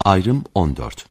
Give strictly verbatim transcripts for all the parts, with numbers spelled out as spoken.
Ayrım on dört.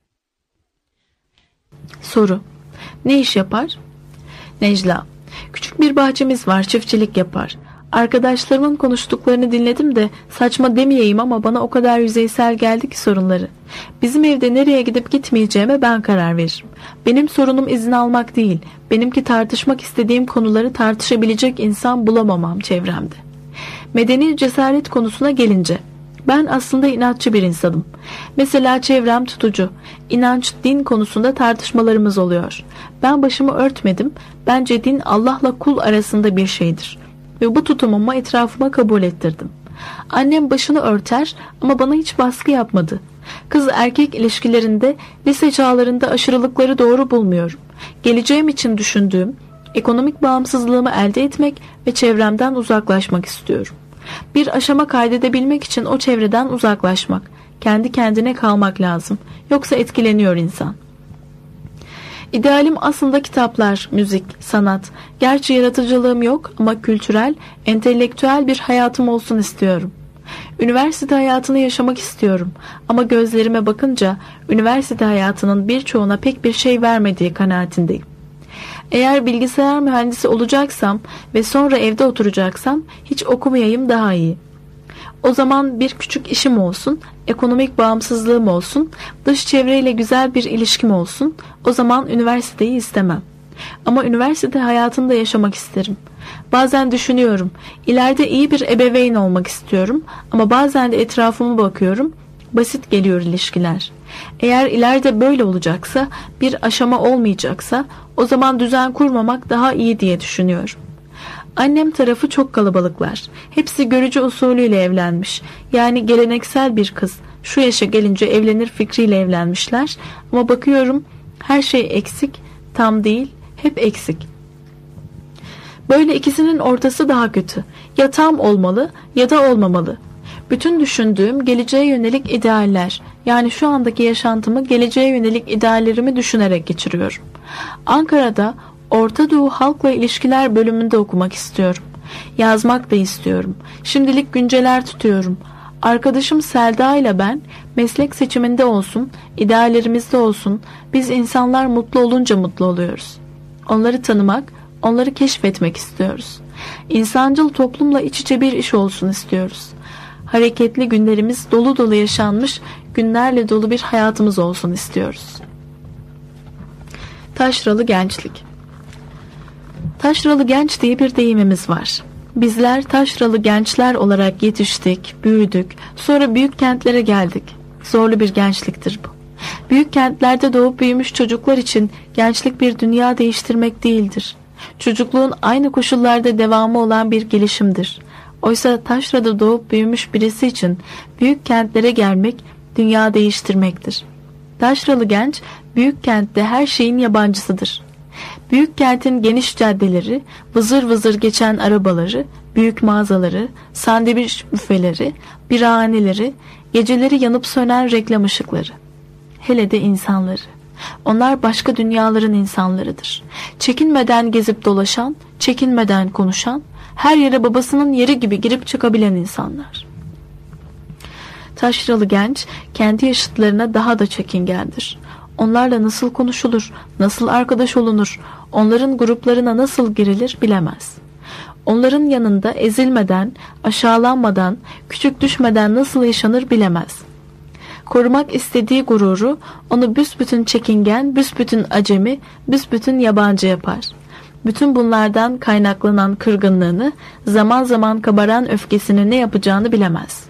Soru: ne iş yapar? Necla: küçük bir bahçemiz var, çiftçilik yapar. Arkadaşlarımın konuştuklarını dinledim de saçma demeyeyim ama bana o kadar yüzeysel geldi ki sorunları. Bizim evde nereye gidip gitmeyeceğime ben karar veririm. Benim sorunum izin almak değil, benimki tartışmak istediğim konuları tartışabilecek insan bulamamam çevremde. Medeni cesaret konusuna gelince, ben aslında inatçı bir insanım. Mesela çevrem tutucu. İnanç, din konusunda tartışmalarımız oluyor. Ben başımı örtmedim. Bence din Allah'la kul arasında bir şeydir. Ve bu tutumumu etrafıma kabul ettirdim. Annem başını örter ama bana hiç baskı yapmadı. Kız erkek ilişkilerinde lise çağlarında aşırılıkları doğru bulmuyorum. Geleceğim için düşündüğüm, ekonomik bağımsızlığımı elde etmek ve çevremden uzaklaşmak istiyorum. Bir aşama kaydedebilmek için o çevreden uzaklaşmak, kendi kendine kalmak lazım. Yoksa etkileniyor insan. İdealim aslında kitaplar, müzik, sanat. Gerçi yaratıcılığım yok ama kültürel, entelektüel bir hayatım olsun istiyorum. Üniversite hayatını yaşamak istiyorum ama gözlerime bakınca üniversite hayatının birçoğuna pek bir şey vermediği kanaatindeyim. Eğer bilgisayar mühendisi olacaksam ve sonra evde oturacaksam hiç okumayayım daha iyi. O zaman bir küçük işim olsun, ekonomik bağımsızlığım olsun, dış çevreyle güzel bir ilişkim olsun. O zaman üniversiteyi istemem. Ama üniversite hayatında yaşamak isterim. Bazen düşünüyorum, ileride iyi bir ebeveyn olmak istiyorum ama bazen de etrafıma bakıyorum, basit geliyor ilişkiler. Eğer ileride böyle olacaksa, bir aşama olmayacaksa, o zaman düzen kurmamak daha iyi diye düşünüyorum. Annem tarafı çok kalabalıklar. Hepsi görücü usulüyle evlenmiş. Yani geleneksel bir kız. Şu yaşa gelince evlenir fikriyle evlenmişler. Ama bakıyorum her şey eksik, tam değil, hep eksik. Böyle ikisinin ortası daha kötü. Ya tam olmalı ya da olmamalı. Bütün düşündüğüm geleceğe yönelik idealler. Yani şu andaki yaşantımı geleceğe yönelik ideallerimi düşünerek geçiriyorum. Ankara'da Orta Doğu Halkla İlişkiler bölümünde okumak istiyorum. Yazmak da istiyorum. Şimdilik günceler tutuyorum. Arkadaşım Selda ile ben meslek seçiminde olsun, ideallerimizde olsun, biz insanlar mutlu olunca mutlu oluyoruz. Onları tanımak, onları keşfetmek istiyoruz. İnsancıl toplumla iç içe bir iş olsun istiyoruz. Hareketli günlerimiz, dolu dolu yaşanmış günlerle dolu bir hayatımız olsun istiyoruz. Taşralı gençlik. Taşralı genç diye bir deyimimiz var. Bizler taşralı gençler olarak yetiştik, büyüdük, sonra büyük kentlere geldik. Zorlu bir gençliktir bu. Büyük kentlerde doğup büyümüş çocuklar için gençlik bir dünya değiştirmek değildir. Çocukluğun aynı koşullarda devamı olan bir gelişimdir. Oysa taşrada doğup büyümüş birisi için büyük kentlere gelmek dünya değiştirmektir. Taşralı genç büyük kentte her şeyin yabancısıdır. Büyük kentin geniş caddeleri, vızır vızır geçen arabaları, büyük mağazaları, sandviç büfeleri, birahaneleri, geceleri yanıp sönen reklam ışıkları. Hele de insanları. Onlar başka dünyaların insanlarıdır. Çekinmeden gezip dolaşan, çekinmeden konuşan, her yere babasının yeri gibi girip çıkabilen insanlar. Taşralı genç kendi yaşıtlarına daha da çekingendir. Onlarla nasıl konuşulur, nasıl arkadaş olunur, onların gruplarına nasıl girilir bilemez. Onların yanında ezilmeden, aşağılanmadan, küçük düşmeden nasıl yaşanır bilemez. Korumak istediği gururu onu büsbütün çekingen, büsbütün acemi, büsbütün yabancı yapar. Bütün bunlardan kaynaklanan kırgınlığını, zaman zaman kabaran öfkesini ne yapacağını bilemez.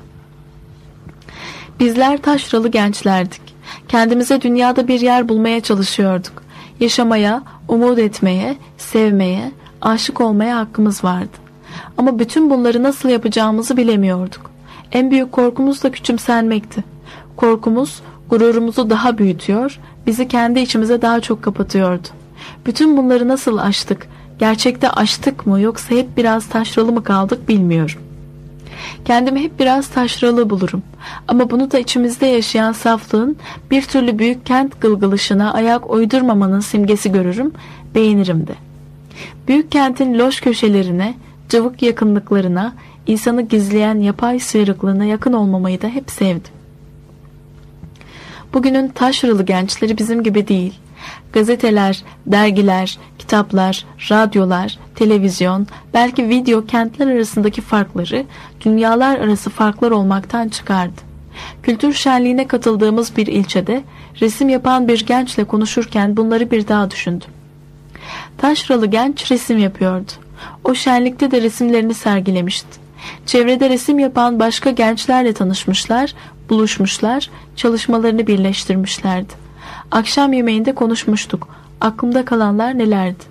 Bizler taşralı gençlerdik. Kendimize dünyada bir yer bulmaya çalışıyorduk. Yaşamaya, umut etmeye, sevmeye, aşık olmaya hakkımız vardı. Ama bütün bunları nasıl yapacağımızı bilemiyorduk. En büyük korkumuz da küçümsenmekti. Korkumuz gururumuzu daha büyütüyor, bizi kendi içimize daha çok kapatıyordu. Bütün bunları nasıl aştık? Gerçekte aştık mı yoksa hep biraz taşralı mı kaldık bilmiyorum. Kendimi hep biraz taşralı bulurum. Ama bunu da içimizde yaşayan saflığın bir türlü büyük kent gılgılışına ayak uydurmamanın simgesi görürüm, beğenirim de. Büyük kentin loş köşelerine, cıvık yakınlıklarına, insanı gizleyen yapay sıyrıklığına yakın olmamayı da hep sevdim. Bugünün taşralı gençleri bizim gibi değil. Gazeteler, dergiler, kitaplar, radyolar, televizyon, belki video kentler arasındaki farkları dünyalar arası farklar olmaktan çıkardı. Kültür şenliğine katıldığımız bir ilçede resim yapan bir gençle konuşurken bunları bir daha düşündüm. Taşralı genç resim yapıyordu. O şenlikte de resimlerini sergilemişti. Çevrede resim yapan başka gençlerle tanışmışlar, buluşmuşlar, çalışmalarını birleştirmişlerdi. Akşam yemeğinde konuşmuştuk. Aklımda kalanlar nelerdi?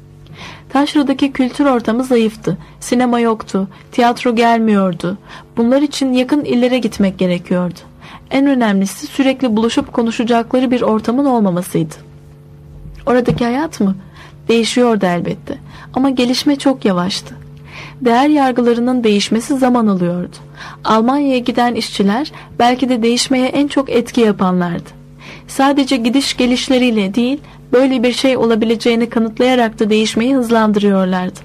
Taşra'daki kültür ortamı zayıftı. Sinema yoktu, tiyatro gelmiyordu. Bunlar için yakın illere gitmek gerekiyordu. En önemlisi sürekli buluşup konuşacakları bir ortamın olmamasıydı. Oradaki hayat mı? Değişiyordu elbette. Ama gelişme çok yavaştı. Değer yargılarının değişmesi zaman alıyordu. Almanya'ya giden işçiler belki de değişmeye en çok etki yapanlardı. Sadece gidiş gelişleriyle değil, böyle bir şey olabileceğini kanıtlayarak da değişmeyi hızlandırıyorlardı.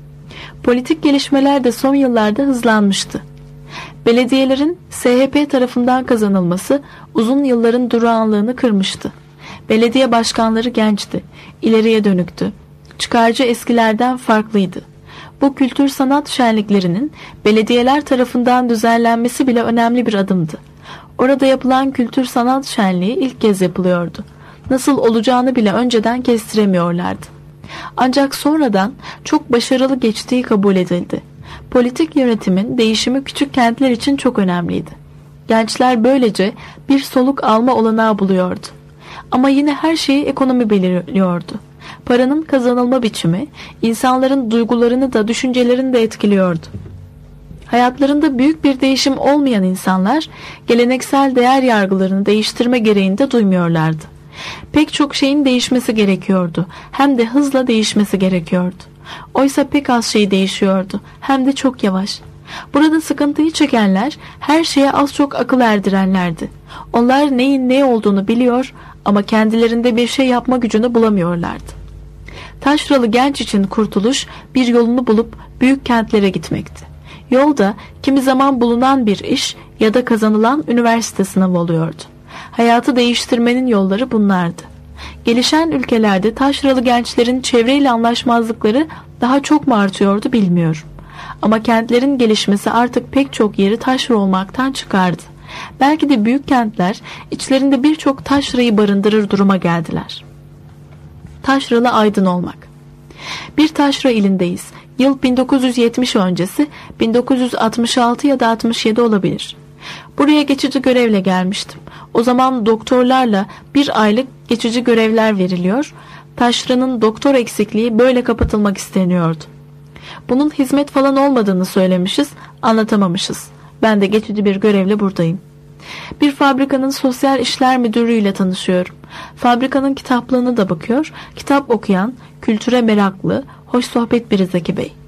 Politik gelişmeler de son yıllarda hızlanmıştı. Belediyelerin S H P tarafından kazanılması uzun yılların durağanlığını kırmıştı. Belediye başkanları gençti, ileriye dönüktü. Çıkarcı eskilerden farklıydı. Bu kültür sanat şenliklerinin belediyeler tarafından düzenlenmesi bile önemli bir adımdı. Orada yapılan kültür sanat şenliği ilk kez yapılıyordu. Nasıl olacağını bile önceden kestiremiyorlardı. Ancak sonradan çok başarılı geçtiği kabul edildi. Politik yönetimin değişimi küçük kentler için çok önemliydi. Gençler böylece bir soluk alma olanağı buluyordu. Ama yine her şeyi ekonomi belirliyordu. Paranın kazanılma biçimi, insanların duygularını da düşüncelerini de etkiliyordu. Hayatlarında büyük bir değişim olmayan insanlar, geleneksel değer yargılarını değiştirme gereğini de duymuyorlardı. Pek çok şeyin değişmesi gerekiyordu, hem de hızla değişmesi gerekiyordu. Oysa pek az şey değişiyordu, hem de çok yavaş. Burada sıkıntıyı çekenler, her şeye az çok akıl erdirenlerdi. Onlar neyin ne olduğunu biliyor ama kendilerinde bir şey yapma gücünü bulamıyorlardı. Taşralı genç için kurtuluş bir yolunu bulup büyük kentlere gitmekti. Yolda kimi zaman bulunan bir iş ya da kazanılan üniversite sınavı oluyordu. Hayatı değiştirmenin yolları bunlardı. Gelişen ülkelerde taşralı gençlerin çevreyle anlaşmazlıkları daha çok mu artıyordu bilmiyorum. Ama kentlerin gelişmesi artık pek çok yeri taşra olmaktan çıkardı. Belki de büyük kentler içlerinde birçok taşrayı barındırır duruma geldiler. Taşralı aydın olmak. Bir taşra ilindeyiz. Yıl bin dokuz yüz yetmiş öncesi bin dokuz yüz altmış altı ya da altmış yedi olabilir. Buraya geçici görevle gelmiştim. O zaman doktorlarla bir aylık geçici görevler veriliyor. Taşranın doktor eksikliği böyle kapatılmak isteniyordu. Bunun hizmet falan olmadığını söylemişiz, anlatamamışız. Ben de geçici bir görevle buradayım. Bir fabrikanın sosyal işler müdürüyle tanışıyorum. Fabrikanın kitaplığına da bakıyor, kitap okuyan, kültüre meraklı, hoş sohbet biri Zeki Bey.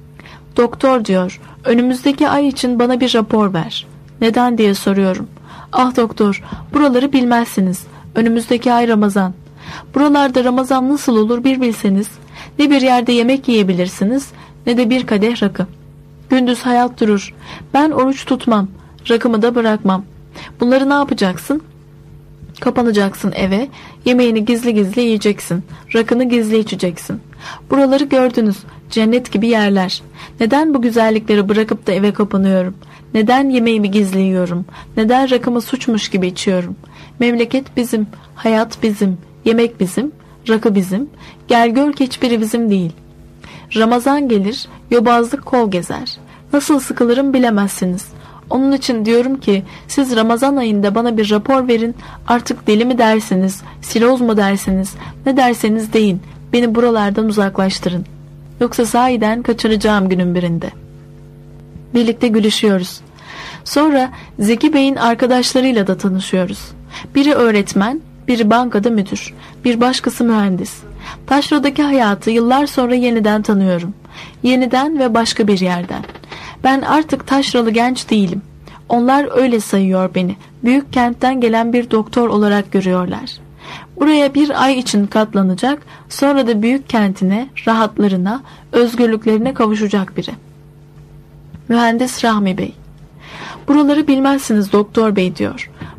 Doktor diyor, önümüzdeki ay için bana bir rapor ver. Neden diye soruyorum. Ah doktor, buraları bilmezsiniz. Önümüzdeki ay Ramazan. Buralarda Ramazan nasıl olur bir bilseniz. Ne bir yerde yemek yiyebilirsiniz, ne de bir kadeh rakı. Gündüz hayat durur. Ben oruç tutmam, rakımı da bırakmam. Bunları ne yapacaksın? Kapanacaksın eve, yemeğini gizli gizli yiyeceksin, rakını gizli içeceksin. Buraları gördünüz, cennet gibi yerler. Neden bu güzellikleri bırakıp da eve kapanıyorum? Neden yemeğimi gizli yiyorum? Neden rakımı suçmuş gibi içiyorum? Memleket bizim, hayat bizim, yemek bizim, rakı bizim. Gel gör ki hiçbiri bizim değil. Ramazan gelir, yobazlık kol gezer. Nasıl sıkılırım bilemezsiniz. Onun için diyorum ki siz Ramazan ayında bana bir rapor verin, artık deli mi dersiniz, siroz mu dersiniz, ne derseniz deyin, beni buralardan uzaklaştırın. Yoksa sahiden kaçıracağım günün birinde. Birlikte gülüşüyoruz. Sonra Zeki Bey'in arkadaşlarıyla da tanışıyoruz. Biri öğretmen, biri bankada müdür, bir başkası mühendis. Taşra'daki hayatı yıllar sonra yeniden tanıyorum. Yeniden ve başka bir yerden. Ben artık taşralı genç değilim. Onlar öyle sayıyor beni. Büyük kentten gelen bir doktor olarak görüyorlar. Buraya bir ay için katlanacak, sonra da büyük kentine, rahatlarına, özgürlüklerine kavuşacak biri. Mühendis Rahmi Bey. Buraları bilmezsiniz doktor bey diyor.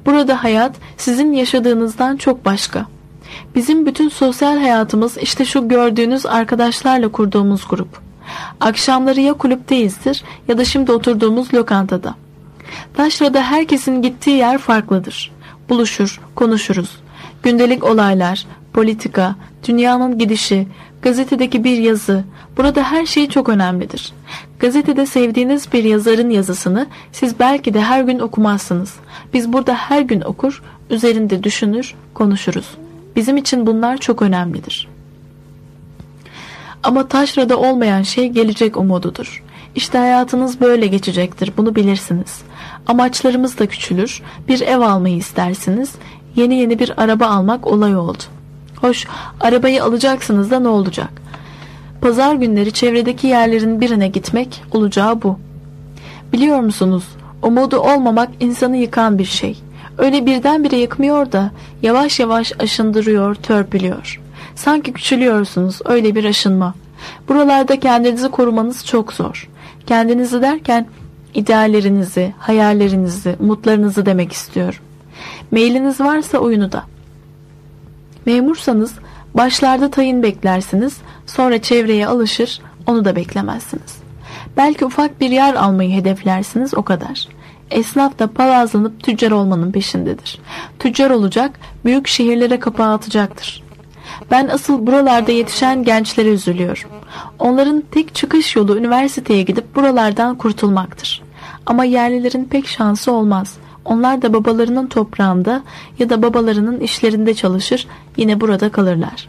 Burada hayat sizin yaşadığınızdan çok başka. Bizim bütün sosyal hayatımız işte şu gördüğünüz arkadaşlarla kurduğumuz grup. Akşamları ya kulüpteyizdir ya da şimdi oturduğumuz lokantada. Taşra'da herkesin gittiği yer farklıdır. Buluşur, konuşuruz. Gündelik olaylar, politika, dünyanın gidişi, gazetedeki bir yazı, burada her şey çok önemlidir. Gazetede sevdiğiniz bir yazarın yazısını siz belki de her gün okumazsınız. Biz burada her gün okur, üzerinde düşünür, konuşuruz. Bizim için bunlar çok önemlidir. Ama taşrada olmayan şey gelecek umududur. İşte hayatınız böyle geçecektir, bunu bilirsiniz. Amaçlarımız da küçülür, bir ev almayı istersiniz, yeni yeni bir araba almak olay oldu. Hoş, arabayı alacaksınız da ne olacak? Pazar günleri çevredeki yerlerin birine gitmek olacağı bu. Biliyor musunuz, umudu olmamak insanı yıkan bir şey. Öyle birdenbire yıkmıyor da yavaş yavaş aşındırıyor, törpülüyor. Sanki küçülüyorsunuz, öyle bir aşınma. Buralarda kendinizi korumanız çok zor. Kendinizi derken ideallerinizi, hayallerinizi, umutlarınızı demek istiyorum. Mailiniz varsa oyunu da. Memursanız başlarda tayin beklersiniz, sonra çevreye alışır, onu da beklemezsiniz. Belki ufak bir yer almayı hedeflersiniz, o kadar. Esnaf da palazlanıp tüccar olmanın peşindedir. Tüccar olacak, büyük şehirlere kapağı atacaktır. Ben asıl buralarda yetişen gençlere üzülüyorum. Onların tek çıkış yolu üniversiteye gidip buralardan kurtulmaktır. Ama yerlilerin pek şansı olmaz. Onlar da babalarının toprağında ya da babalarının işlerinde çalışır, yine burada kalırlar.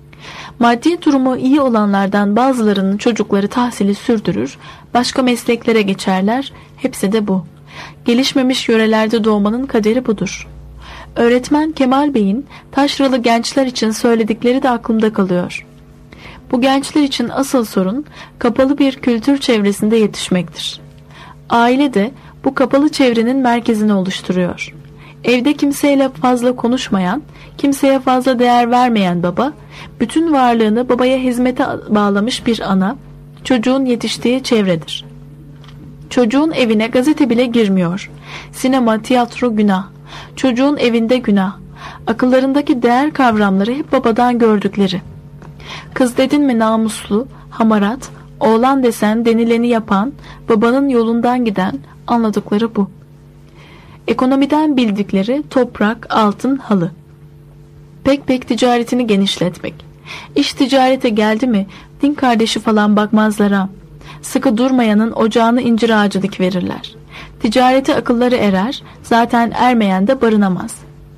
Maddi durumu iyi olanlardan bazılarının çocukları tahsili sürdürür, başka mesleklere geçerler, hepsi de bu. Gelişmemiş yörelerde doğmanın kaderi budur. Öğretmen Kemal Bey'in taşralı gençler için söyledikleri de aklımda kalıyor. Bu gençler için asıl sorun kapalı bir kültür çevresinde yetişmektir. Aile de bu kapalı çevrenin merkezini oluşturuyor. Evde kimseyle fazla konuşmayan, kimseye fazla değer vermeyen baba, bütün varlığını babaya hizmete bağlamış bir ana, çocuğun yetiştiği çevredir. Çocuğun evine gazete bile girmiyor. Sinema, tiyatro günah. Çocuğun evinde günah. Akıllarındaki değer kavramları hep babadan gördükleri. Kız dedin mi namuslu, hamarat, oğlan desen denileni yapan, babanın yolundan giden, anladıkları bu. Ekonomiden bildikleri toprak, altın, halı. Pek pek ticaretini genişletmek. İş ticarete geldi mi din kardeşi falan bakmazlar ha. Sıkı durmayanın ocağını incir ağacı dik verirler. Ticarete akılları erer, zaten ermeyen de barınamaz.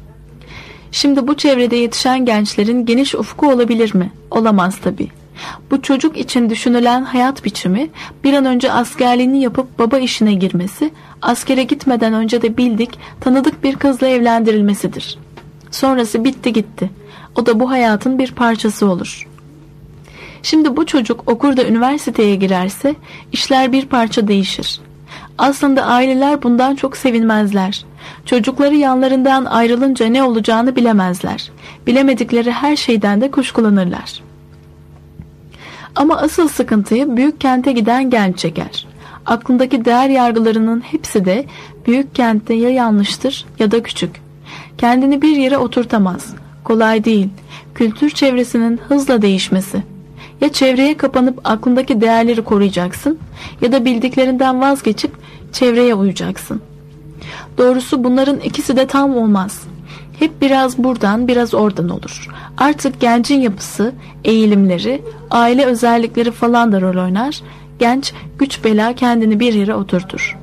Şimdi bu çevrede yetişen gençlerin geniş ufku olabilir mi? Olamaz tabii. Bu çocuk için düşünülen hayat biçimi bir an önce askerliğini yapıp baba işine girmesi, askere gitmeden önce de bildik, tanıdık bir kızla evlendirilmesidir. Sonrası bitti gitti. O da bu hayatın bir parçası olur. Şimdi bu çocuk okur da üniversiteye girerse işler bir parça değişir. Aslında aileler bundan çok sevinmezler. Çocukları yanlarından ayrılınca ne olacağını bilemezler. Bilemedikleri her şeyden de kuşkulanırlar. Ama asıl sıkıntıyı büyük kente giden genç çeker. Aklındaki değer yargılarının hepsi de büyük kentte ya yanlıştır ya da küçük. Kendini bir yere oturtamaz. Kolay değil. Kültür çevresinin hızla değişmesi. Ya çevreye kapanıp aklındaki değerleri koruyacaksın ya da bildiklerinden vazgeçip çevreye uyacaksın. Doğrusu bunların ikisi de tam olmaz. Hep biraz buradan biraz oradan olur. Artık gencin yapısı, eğilimleri, aile özellikleri falan da rol oynar. Genç güç bela kendini bir yere oturtur.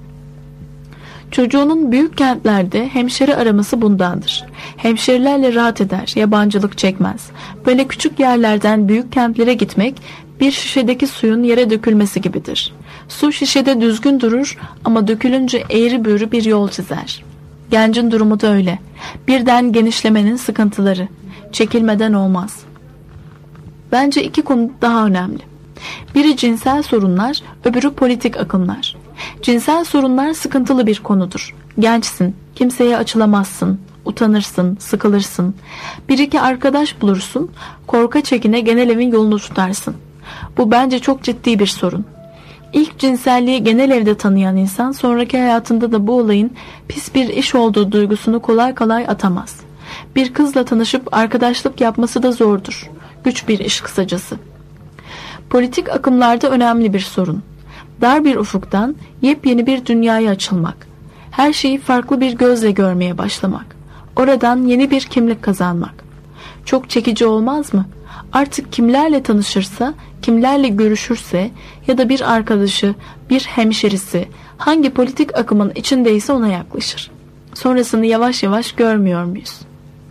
Çocuğunun büyük kentlerde hemşeri araması bundandır. Hemşerilerle rahat eder, yabancılık çekmez. Böyle küçük yerlerden büyük kentlere gitmek bir şişedeki suyun yere dökülmesi gibidir. Su şişede düzgün durur ama dökülünce eğri büğrü bir yol çizer. Gencin durumu da öyle. Birden genişlemenin sıkıntıları. Çekilmeden olmaz. Bence iki konu daha önemli. Biri cinsel sorunlar, öbürü politik akımlar. Cinsel sorunlar sıkıntılı bir konudur. Gençsin, kimseye açılamazsın, utanırsın, sıkılırsın. Bir iki arkadaş bulursun, korka çekine genel evin yolunu tutarsın. Bu bence çok ciddi bir sorun. İlk cinselliği genel evde tanıyan insan sonraki hayatında da bu olayın pis bir iş olduğu duygusunu kolay kolay atamaz. Bir kızla tanışıp arkadaşlık yapması da zordur. Güç bir iş kısacası. Politik akımlarda önemli bir sorun. Dar bir ufuktan yepyeni bir dünyaya açılmak. Her şeyi farklı bir gözle görmeye başlamak. Oradan yeni bir kimlik kazanmak. Çok çekici olmaz mı? Artık kimlerle tanışırsa, kimlerle görüşürse ya da bir arkadaşı, bir hemşerisi hangi politik akımın içindeyse ona yaklaşır. Sonrasını yavaş yavaş görmüyor muyuz?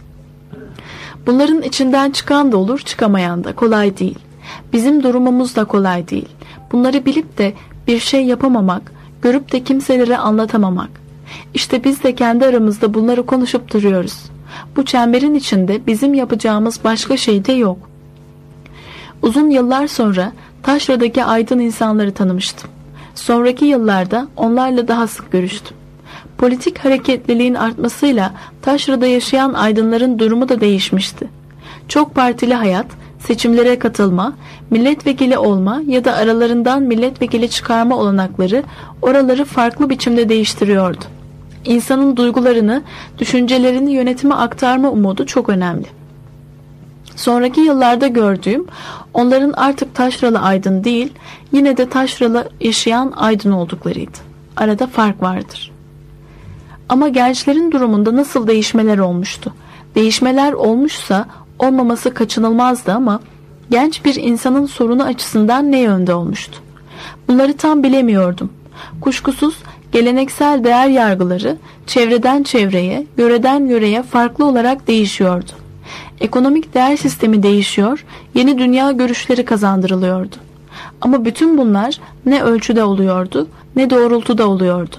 Bunların içinden çıkan da olur, çıkamayan da. Kolay değil. Bizim durumumuz da kolay değil. Bunları bilip de bir şey yapamamak, görüp de kimselere anlatamamak. İşte biz de kendi aramızda bunları konuşup duruyoruz. Bu çemberin içinde bizim yapacağımız başka şey de yok. Uzun yıllar sonra taşradaki aydın insanları tanımıştım. Sonraki yıllarda onlarla daha sık görüştüm. Politik hareketliliğin artmasıyla taşrada yaşayan aydınların durumu da değişmişti. Çok partili hayat, seçimlere katılma, milletvekili olma ya da aralarından milletvekili çıkarma olanakları oraları farklı biçimde değiştiriyordu. İnsanın duygularını, düşüncelerini yönetime aktarma umudu çok önemli. Sonraki yıllarda gördüğüm, onların artık taşralı aydın değil, yine de taşralı yaşayan aydın olduklarıydı. Arada fark vardır. Ama gençlerin durumunda nasıl değişmeler olmuştu? Değişmeler olmuşsa olmaması kaçınılmazdı ama genç bir insanın sorunu açısından ne yönde olmuştu? Bunları tam bilemiyordum. Kuşkusuz geleneksel değer yargıları çevreden çevreye, yöreden yöreye farklı olarak değişiyordu. Ekonomik değer sistemi değişiyor, yeni dünya görüşleri kazandırılıyordu. Ama bütün bunlar ne ölçüde oluyordu, ne doğrultuda oluyordu.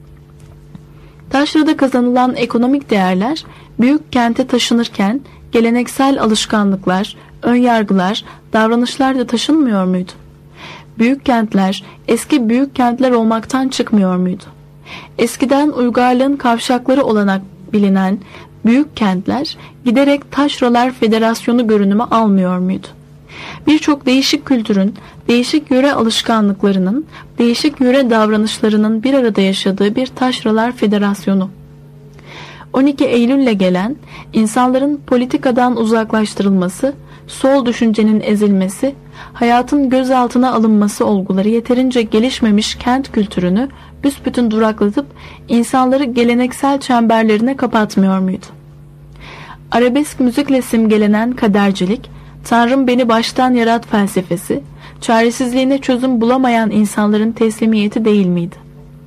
Taşrada kazanılan ekonomik değerler büyük kente taşınırken geleneksel alışkanlıklar, önyargılar, davranışlar da taşınmıyor muydu? Büyük kentler eski büyük kentler olmaktan çıkmıyor muydu? Eskiden uygarlığın kavşakları olarak bilinen büyük kentler giderek taşralar federasyonu görünümü almıyor muydu? Birçok değişik kültürün, değişik yöre alışkanlıklarının, değişik yöre davranışlarının bir arada yaşadığı bir taşralar federasyonu. on iki Eylül'le gelen insanların politikadan uzaklaştırılması, sol düşüncenin ezilmesi, hayatın gözaltına alınması olguları yeterince gelişmemiş kent kültürünü büsbütün duraklatıp insanları geleneksel çemberlerine kapatmıyor muydu? Arabesk müzikle simgelenen kadercilik, Tanrım beni baştan yarat felsefesi, çaresizliğine çözüm bulamayan insanların teslimiyeti değil miydi?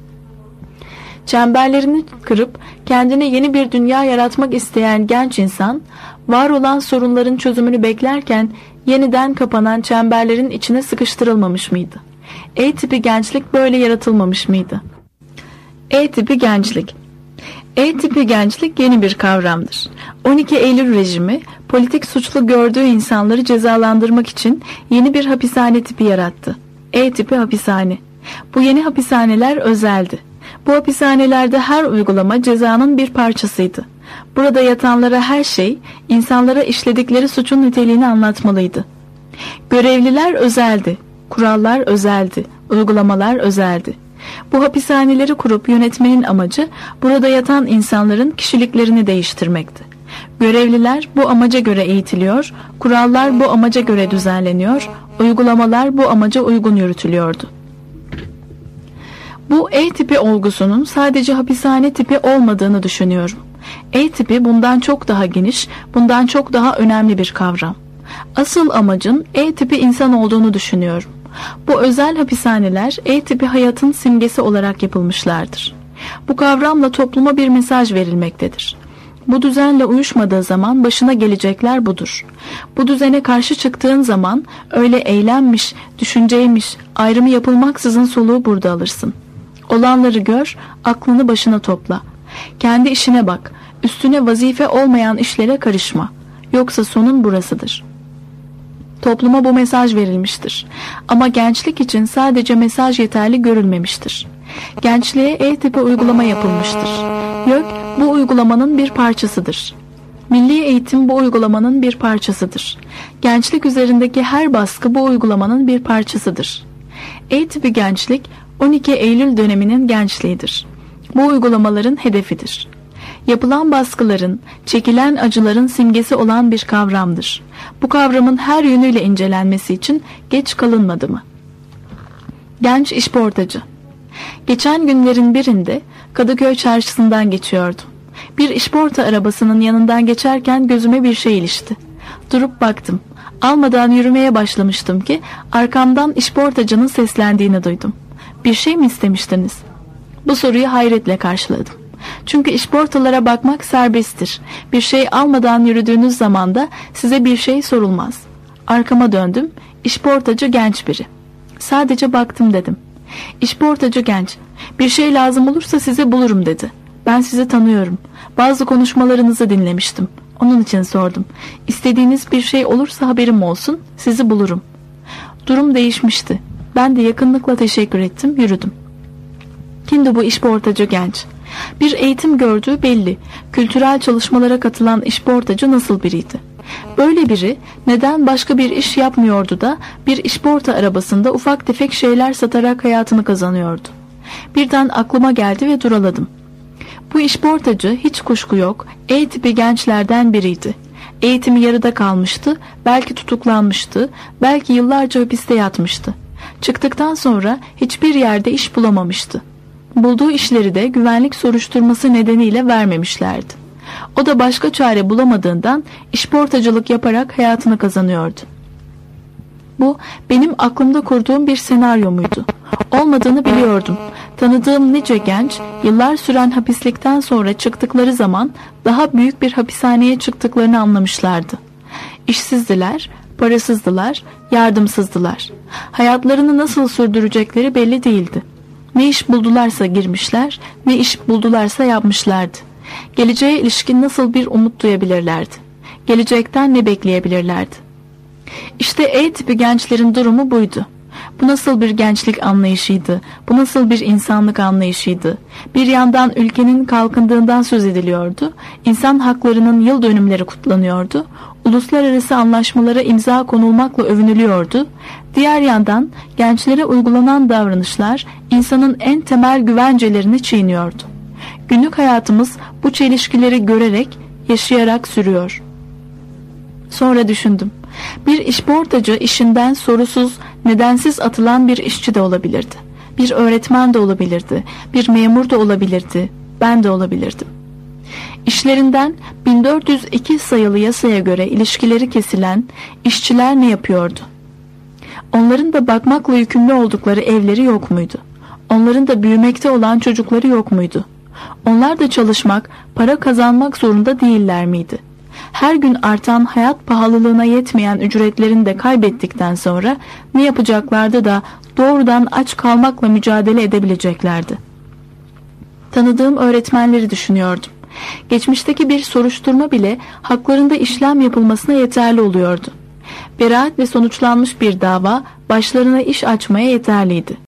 Çemberlerini kırıp kendine yeni bir dünya yaratmak isteyen genç insan, var olan sorunların çözümünü beklerken yeniden kapanan çemberlerin içine sıkıştırılmamış mıydı? E tipi gençlik böyle yaratılmamış mıydı? E tipi gençlik E tipi gençlik yeni bir kavramdır. on iki Eylül rejimi, politik suçlu gördüğü insanları cezalandırmak için yeni bir hapishane tipi yarattı. E tipi hapishane. Bu yeni hapishaneler özeldi. Bu hapishanelerde her uygulama cezanın bir parçasıydı. Burada yatanlara her şey, insanlara işledikleri suçun niteliğini anlatmalıydı. Görevliler özeldi, kurallar özeldi, uygulamalar özeldi. Bu hapishaneleri kurup yönetmenin amacı burada yatan insanların kişiliklerini değiştirmekti. Görevliler bu amaca göre eğitiliyor, kurallar bu amaca göre düzenleniyor, uygulamalar bu amaca uygun yürütülüyordu. Bu E tipi olgusunun sadece hapishane tipi olmadığını düşünüyorum. E tipi bundan çok daha geniş, bundan çok daha önemli bir kavram. Asıl amacın E tipi insan olduğunu düşünüyorum. Bu özel hapishaneler E tipi hayatın simgesi olarak yapılmışlardır. Bu kavramla topluma bir mesaj verilmektedir. Bu düzenle uyuşmadığı zaman başına gelecekler budur. Bu düzene karşı çıktığın zaman öyle eylemmiş, düşünceymiş, ayrımı yapılmaksızın soluğu burada alırsın. Olanları gör, aklını başına topla. Kendi işine bak, üstüne vazife olmayan işlere karışma. Yoksa sonun burasıdır. Topluma bu mesaj verilmiştir. Ama gençlik için sadece mesaj yeterli görülmemiştir. Gençliğe E tipi uygulama yapılmıştır. YÖK bu uygulamanın bir parçasıdır. Milli eğitim bu uygulamanın bir parçasıdır. Gençlik üzerindeki her baskı bu uygulamanın bir parçasıdır. E tipi gençlik on iki Eylül döneminin gençliğidir. Bu uygulamaların hedefidir. Yapılan baskıların, çekilen acıların simgesi olan bir kavramdır. Bu kavramın her yönüyle incelenmesi için geç kalınmadı mı? Genç işportacı. Geçen günlerin birinde Kadıköy çarşısından geçiyordum. Bir işporta arabasının yanından geçerken gözüme bir şey ilişti. Durup baktım. Almadan yürümeye başlamıştım ki arkamdan işportacının seslendiğini duydum. Bir şey mi istemiştiniz? Bu soruyu hayretle karşıladım. Çünkü işportalara bakmak serbesttir. Bir şey almadan yürüdüğünüz zaman da size bir şey sorulmaz. Arkama döndüm. İşportacı genç biri. Sadece baktım dedim. İşportacı genç. Bir şey lazım olursa sizi bulurum dedi. Ben sizi tanıyorum. Bazı konuşmalarınızı dinlemiştim. Onun için sordum. İstediğiniz bir şey olursa haberim olsun, sizi bulurum. Durum değişmişti. Ben de yakınlıkla teşekkür ettim, yürüdüm. Kimdi bu işportacı genç? Bir eğitim gördüğü belli. Kültürel çalışmalara katılan işportacı nasıl biriydi? Böyle biri neden başka bir iş yapmıyordu da bir işporta arabasında ufak tefek şeyler satarak hayatını kazanıyordu? Birden aklıma geldi ve duraladım. Bu işportacı hiç kuşku yok E tipi gençlerden biriydi. Eğitimi yarıda kalmıştı, belki tutuklanmıştı, belki yıllarca hapiste yatmıştı. Çıktıktan sonra hiçbir yerde iş bulamamıştı. Bulduğu işleri de güvenlik soruşturması nedeniyle vermemişlerdi. O da başka çare bulamadığından işportacılık yaparak hayatını kazanıyordu. Bu benim aklımda kurduğum bir senaryo muydu? Olmadığını biliyordum. Tanıdığım nice genç yıllar süren hapislikten sonra çıktıkları zaman daha büyük bir hapishaneye çıktıklarını anlamışlardı. İşsizdiler, parasızdılar, yardımsızdılar. Hayatlarını nasıl sürdürecekleri belli değildi. Ne iş buldularsa girmişler, ne iş buldularsa yapmışlardı. Geleceğe ilişkin nasıl bir umut duyabilirlerdi? Gelecekten ne bekleyebilirlerdi? İşte E tipi gençlerin durumu buydu. Bu nasıl bir gençlik anlayışıydı? Bu nasıl bir insanlık anlayışıydı? Bir yandan ülkenin kalkındığından söz ediliyordu. İnsan haklarının yıl dönümleri kutlanıyordu. Uluslararası anlaşmalara imza konulmakla övünülüyordu. Diğer yandan gençlere uygulanan davranışlar insanın en temel güvencelerini çiğniyordu. Günlük hayatımız bu çelişkileri görerek, yaşayarak sürüyor. Sonra düşündüm. Bir işportacı işinden sorusuz, nedensiz atılan bir işçi de olabilirdi. Bir öğretmen de olabilirdi. Bir memur da olabilirdi. Ben de olabilirdim. İşlerinden bin dört yüz iki sayılı yasaya göre ilişkileri kesilen işçiler ne yapıyordu? Onların da bakmakla yükümlü oldukları evleri yok muydu? Onların da büyümekte olan çocukları yok muydu? Onlar da çalışmak, para kazanmak zorunda değiller miydi? Her gün artan hayat pahalılığına yetmeyen ücretlerini de kaybettikten sonra ne yapacaklardı da doğrudan aç kalmakla mücadele edebileceklerdi? Tanıdığım öğretmenleri düşünüyordum. Geçmişteki bir soruşturma bile haklarında işlem yapılmasına yeterli oluyordu. Beraat ve sonuçlanmış bir dava başlarına iş açmaya yeterliydi.